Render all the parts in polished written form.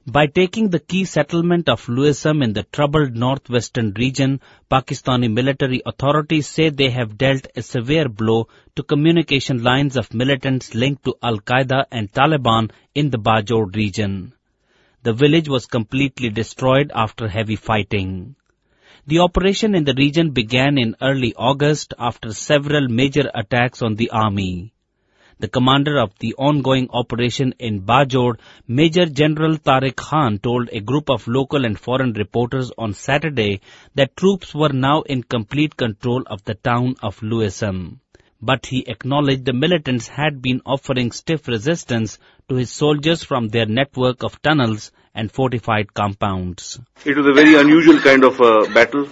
By taking the key settlement of Luesam in the troubled northwestern region, Pakistani military authorities say they have dealt a severe blow to communication lines of militants linked to Al-Qaeda and Taliban in the Bajour region. The village was completely destroyed after heavy fighting. The operation in the region began in early August after several major attacks on the army. The commander of the ongoing operation in Bajour, Major General Tariq Khan, told a group of local and foreign reporters on Saturday that troops were now in complete control of the town of Luesam. But he acknowledged the militants had been offering stiff resistance to his soldiers from their network of tunnels and fortified compounds. It was a very unusual kind of battle.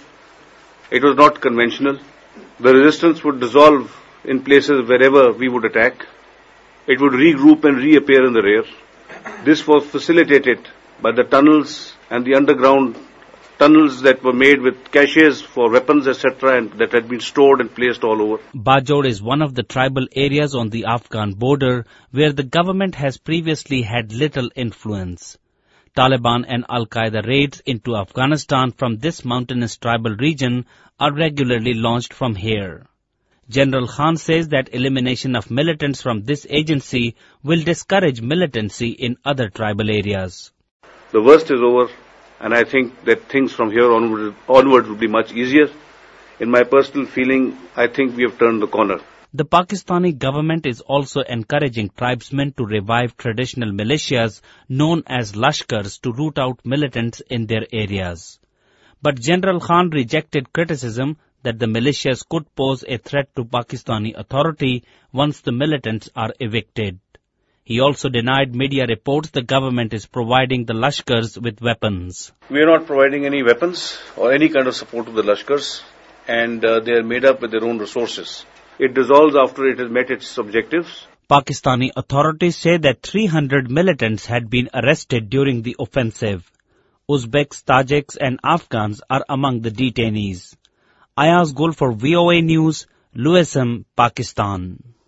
It was not conventional. The resistance would dissolve in places wherever we would attack. It would regroup and reappear in the rear. This was facilitated by the tunnels and the underground tunnels that were made with caches for weapons, etc., and that had been stored and placed all over. Bajour is one of the tribal areas on the Afghan border where the government has previously had little influence. Taliban and Al-Qaeda raids into Afghanistan from this mountainous tribal region are regularly launched from here. General Khan says that elimination of militants from this agency will discourage militancy in other tribal areas. The worst is over, and I think that things from here onward will be much easier. In my personal feeling, I think we have turned the corner. The Pakistani government is also encouraging tribesmen to revive traditional militias known as Lashkars to root out militants in their areas. But General Khan rejected criticism that the militias could pose a threat to Pakistani authority once the militants are evicted. He also denied media reports the government is providing the Lashkars with weapons. We are not providing any weapons or any kind of support to the Lashkars, and they are made up with their own resources. It dissolves after it has met its objectives. Pakistani authorities say that 300 militants had been arrested during the offensive. Uzbeks, Tajiks and Afghans are among the detainees. Ayaz Gul for VOA News, Luesam, Pakistan.